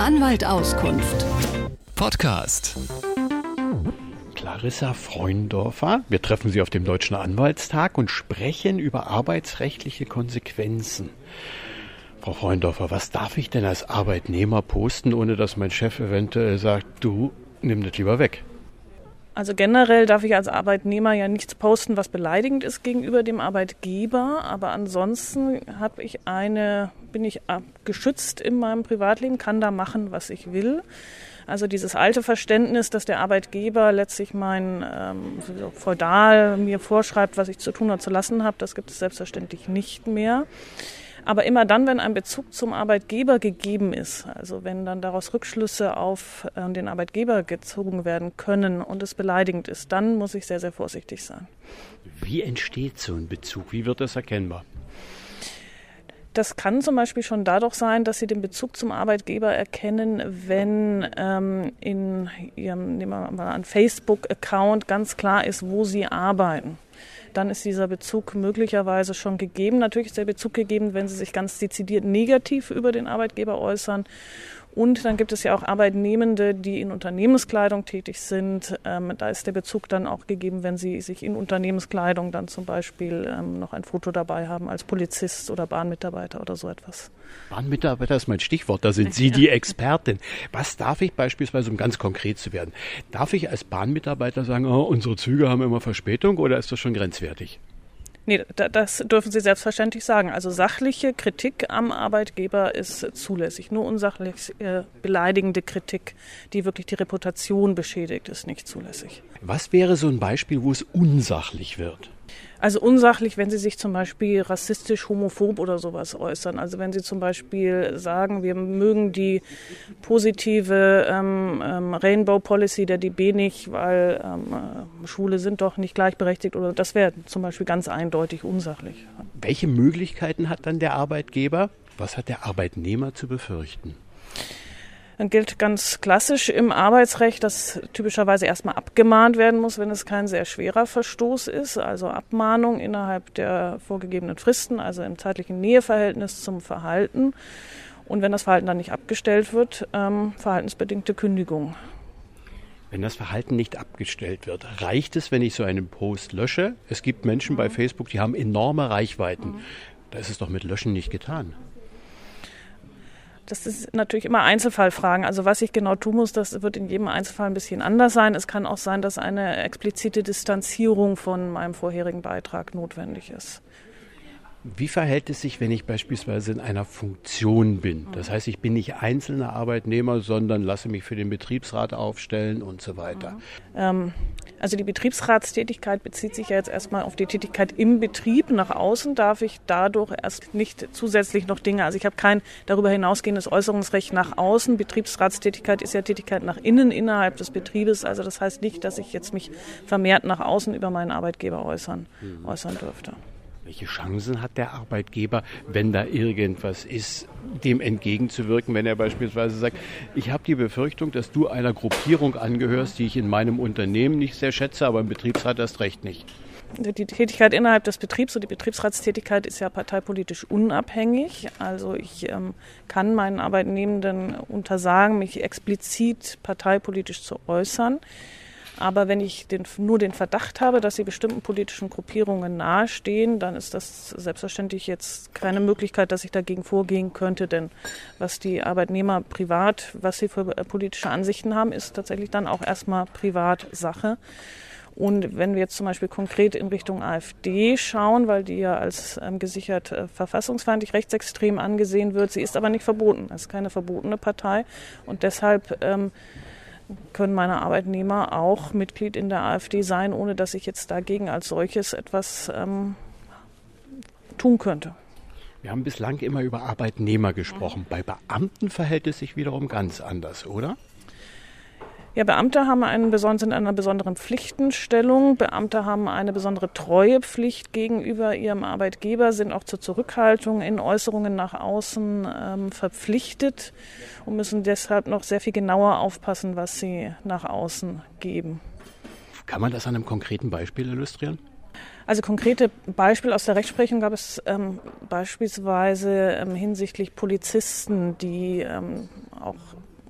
Anwalt Auskunft. Podcast. Clarissa Freundorfer. Wir treffen Sie auf dem Deutschen Anwaltstag und sprechen über arbeitsrechtliche Konsequenzen. Frau Freundorfer, was darf ich denn als Arbeitnehmer posten, ohne dass mein Chef eventuell sagt, du, nimm das lieber weg? Also generell darf ich als Arbeitnehmer ja nichts posten, was beleidigend ist gegenüber dem Arbeitgeber. Aber ansonsten bin ich geschützt in meinem Privatleben, kann da machen, was ich will. Also dieses alte Verständnis, dass der Arbeitgeber letztlich mein feudal mir vorschreibt, was ich zu tun oder zu lassen habe, das gibt es selbstverständlich nicht mehr. Aber immer dann, wenn ein Bezug zum Arbeitgeber gegeben ist, also wenn dann daraus Rückschlüsse auf den Arbeitgeber gezogen werden können und es beleidigend ist, dann muss ich sehr, sehr vorsichtig sein. Wie entsteht so ein Bezug? Wie wird das erkennbar? Das kann zum Beispiel schon dadurch sein, dass Sie den Bezug zum Arbeitgeber erkennen, wenn in Ihrem, nehmen wir mal an, Facebook-Account ganz klar ist, wo Sie arbeiten. Dann ist dieser Bezug möglicherweise schon gegeben. Natürlich ist der Bezug gegeben, wenn Sie sich ganz dezidiert negativ über den Arbeitgeber äußern. Und dann gibt es ja auch Arbeitnehmende, die in Unternehmenskleidung tätig sind. Da ist der Bezug dann auch gegeben, wenn sie sich in Unternehmenskleidung dann zum Beispiel noch ein Foto dabei haben als Polizist oder Bahnmitarbeiter oder so etwas. Bahnmitarbeiter ist mein Stichwort, da sind Sie die Expertin. Was darf ich beispielsweise, um ganz konkret zu werden, darf ich als Bahnmitarbeiter sagen, oh, unsere Züge haben immer Verspätung, oder ist das schon grenzwertig? Nee, das dürfen Sie selbstverständlich sagen. Also sachliche Kritik am Arbeitgeber ist zulässig. Nur unsachlich beleidigende Kritik, die wirklich die Reputation beschädigt, ist nicht zulässig. Was wäre so ein Beispiel, wo es unsachlich wird? Also unsachlich, wenn Sie sich zum Beispiel rassistisch, homophob oder sowas äußern. Also wenn Sie zum Beispiel sagen, wir mögen die positive Rainbow Policy der DB nicht, weil Schwule sind doch nicht gleichberechtigt, oder das wäre zum Beispiel ganz eindeutig unsachlich. Welche Möglichkeiten hat dann der Arbeitgeber? Was hat der Arbeitnehmer zu befürchten? Dann gilt ganz klassisch im Arbeitsrecht, dass typischerweise erstmal abgemahnt werden muss, wenn es kein sehr schwerer Verstoß ist. Also Abmahnung innerhalb der vorgegebenen Fristen, also im zeitlichen Näheverhältnis zum Verhalten. Und wenn das Verhalten dann nicht abgestellt wird, verhaltensbedingte Kündigung. Wenn das Verhalten nicht abgestellt wird, reicht es, wenn ich so einen Post lösche? Es gibt Menschen bei Facebook, die haben enorme Reichweiten. Da ist es doch mit Löschen nicht getan. Das ist natürlich immer Einzelfallfragen. Also was ich genau tun muss, das wird in jedem Einzelfall ein bisschen anders sein. Es kann auch sein, dass eine explizite Distanzierung von meinem vorherigen Beitrag notwendig ist. Wie verhält es sich, wenn ich beispielsweise in einer Funktion bin? Das heißt, ich bin nicht einzelner Arbeitnehmer, sondern lasse mich für den Betriebsrat aufstellen und so weiter. Also die Betriebsratstätigkeit bezieht sich ja jetzt erstmal auf die Tätigkeit im Betrieb. Nach außen darf ich dadurch erst nicht zusätzlich noch Dinge, also ich habe kein darüber hinausgehendes Äußerungsrecht nach außen. Betriebsratstätigkeit ist ja Tätigkeit nach innen, innerhalb des Betriebes. Also das heißt nicht, dass ich jetzt mich vermehrt nach außen über meinen Arbeitgeber äußern dürfte. Welche Chancen hat der Arbeitgeber, wenn da irgendwas ist, dem entgegenzuwirken, wenn er beispielsweise sagt, ich habe die Befürchtung, dass du einer Gruppierung angehörst, die ich in meinem Unternehmen nicht sehr schätze, aber im Betriebsrat erst recht nicht? Die Tätigkeit innerhalb des Betriebs und die Betriebsratstätigkeit ist ja parteipolitisch unabhängig. Also ich kann meinen Arbeitnehmenden untersagen, mich explizit parteipolitisch zu äußern. Aber wenn ich nur den Verdacht habe, dass sie bestimmten politischen Gruppierungen nahestehen, dann ist das selbstverständlich jetzt keine Möglichkeit, dass ich dagegen vorgehen könnte. Denn was die Arbeitnehmer privat, was sie für politische Ansichten haben, ist tatsächlich dann auch erstmal Privatsache. Und wenn wir jetzt zum Beispiel konkret in Richtung AfD schauen, weil die ja als gesichert verfassungsfeindlich rechtsextrem angesehen wird, sie ist aber nicht verboten. Es ist keine verbotene Partei und deshalb können meine Arbeitnehmer auch Mitglied in der AfD sein, ohne dass ich jetzt dagegen als solches etwas tun könnte. Wir haben bislang immer über Arbeitnehmer gesprochen. Bei Beamten verhält es sich wiederum ganz anders, oder? Ja, Beamte sind in einer besonderen Pflichtenstellung. Beamte haben eine besondere Treuepflicht gegenüber ihrem Arbeitgeber, sind auch zur Zurückhaltung in Äußerungen nach außen verpflichtet und müssen deshalb noch sehr viel genauer aufpassen, was sie nach außen geben. Kann man das an einem konkreten Beispiel illustrieren? Also konkrete Beispiele aus der Rechtsprechung gab es beispielsweise hinsichtlich Polizisten, die auch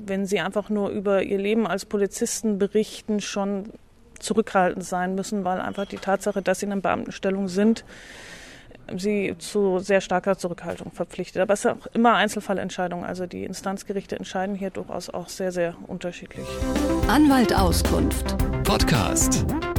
wenn sie einfach nur über ihr Leben als Polizisten berichten, schon zurückhaltend sein müssen, weil einfach die Tatsache, dass sie in einer Beamtenstellung sind, sie zu sehr starker Zurückhaltung verpflichtet. Aber es ist auch immer Einzelfallentscheidung. Also die Instanzgerichte entscheiden hier durchaus auch sehr, sehr unterschiedlich. Anwalt Auskunft. Podcast.